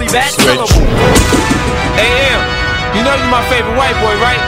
that Stretch. AM, you know you're my favorite white boy, right?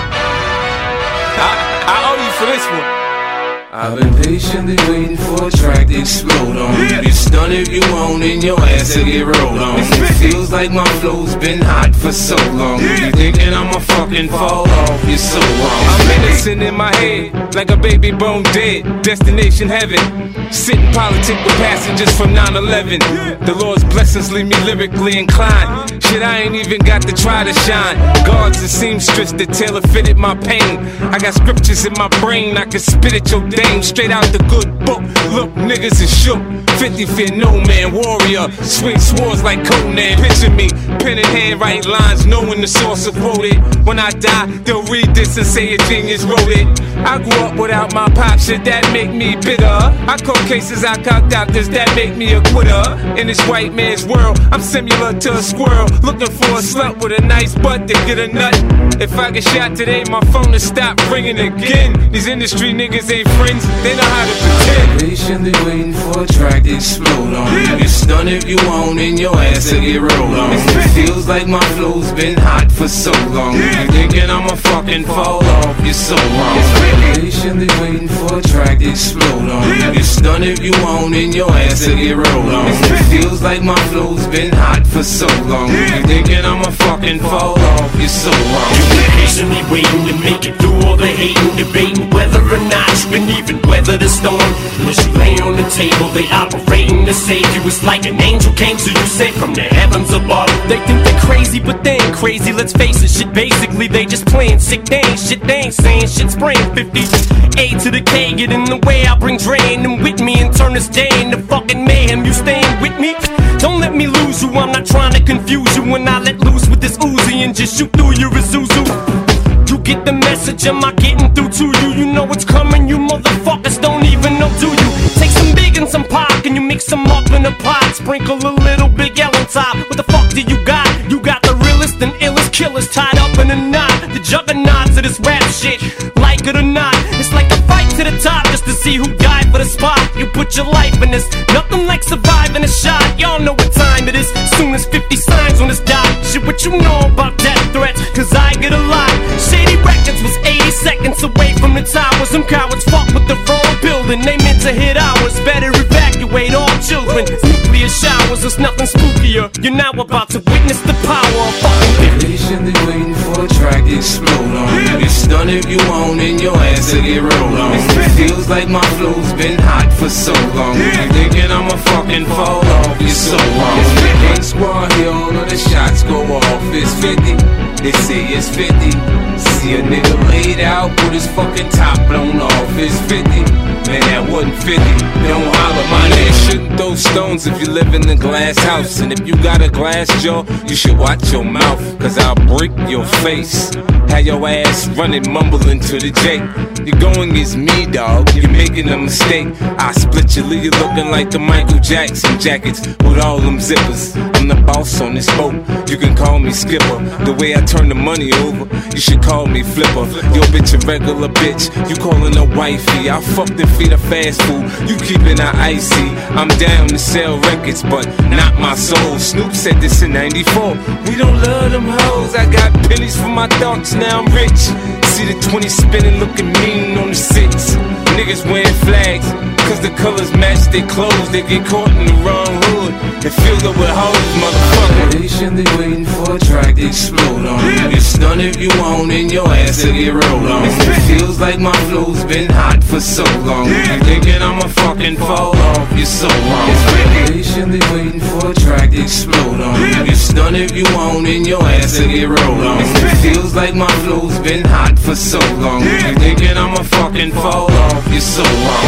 I owe you for this one. I've been patiently waiting for a track to explode on. You get stunned if you want and your ass to get rolled on. It feels like my flow's been hot for so long. You thinking I'ma fucking fall off, you're so wrong. I'm innocent in my head, like a baby bone dead. Destination heaven, sitting politic with passengers from 9/11. The Lord's blessings leave me lyrically inclined. Shit, I ain't even got to try to shine. Guards and seamstress that tailor fitted my pain. I got scriptures in my brain, I can spit at your dame straight out the good book. Look, niggas is shook. 50 fear no man, warrior. Swing swords like Conan. Picture me, pen in hand, write lines, knowing the source of quoted. When I die, they'll read this and say a genius wrote it. I grew up without my pop, shit that make me bitter. I caught cases, I caught doctors, that make me a quitter. In this white man's world, I'm similar to a squirrel, looking for a slut with a nice butt to get a nut. If I get shot today, my phone will stop ringing again. These industry niggas ain't friends, they know how to pretend. Patiently waiting for a track to explode on. You get stunned if you want and your ass to get rolled on. It feels like my flow's been hot for so long. You thinking I'ma fucking fall off, you're so wrong. Patiently waiting for a track to explode on. You get stunned if you want and your ass to get rolled on. It feels like my flow's been hot for so long. You thinking I'ma fucking fall off, you're so wrong. You've been patiently waiting to make it through all the hating, debating whether or not you can even weather the storm. As you lay on the table, they operating to save you. It's like an angel came to you, sent from the heavens above. They think they're crazy, but they ain't crazy. Let's face it, shit basically they just playing sick. They ain't shit, they ain't saying shit. Spraying 50 A to the K, get in the way. I bring Drain them with me and turn this day into fucking mayhem. You staying with me? Don't let me lose you. I'm not trying to confuse you when I let loose with this Uzi and just shoot through your Isuzu. You get the message, am I getting through to you? You know what's coming, you motherfuckers don't even know, do you? Take some big and some pop, and you mix them up in a pot. Sprinkle a little Big L on top. What the fuck do you got? You got the realest and illest killers tied up in a knot. The juggernauts of this rap shit, like it or not. It's like a fight to the top just to see who died for the spot. You put your life in this, nothing like surviving a shot. Y'all know what time it is, soon as 50 signs on this dot. Shit, what you know about death threats, cause I get a lot. Shady Records was 80 seconds away from the towers. Some cowards fuck with the wrong building, they meant to hit ours. Better evacuate all children, nuclear showers, there's nothing spookier. You're now about to witness the power of fucking 50. Patiently waiting for a track to explode on. You get stunned if you want and your ass to get rolled on. It feels like my flow's been hot for so long. You thinking I'ma fucking fall off, you're so wrong. Gang squad here, all of the shots go off. It's 50, they say it's 50. See a nigga laid out with his fucking top blown off. It's 50, man that wasn't 50. Don't holler, my name. Shouldn't throw stones if you live in a glass house. And if you got a glass jaw, you should watch your mouth, cause I'll break your face. Have your ass running, mumbling to the J. You're going against me, dog, you're making a mistake. I split you, leave you looking like the Michael Jackson jackets with all them zippers. I'm the boss on this boat, you can call me skipper. The way I turn the money over, you should call me flipper. Yo bitch a regular bitch, you calling her wifey. I fucked and feed her fast food, you keeping her icy. I'm down to sell records, but not my soul. Snoop said this in 94, we don't love them hoes. I got pennies for my thoughts, now I'm rich. See the 20 spinning, looking mean on the 6. Niggas wearing flags, cause the colors match their clothes. They get caught in the wrong hood and filled up with hoes, motherfucker. Patiently waiting for a track to explode on. You get stunned if you want and your ass to get rolled on. It feels like my flow's been hot for so long. You thinking I'ma fucking fall off, you're so wrong. Patiently waiting for a track to explode on. You get stunned if you want and your ass to get rolled on. It feels like my flow's been hot for so long. You thinking I'ma fucking fall off, you're so wrong.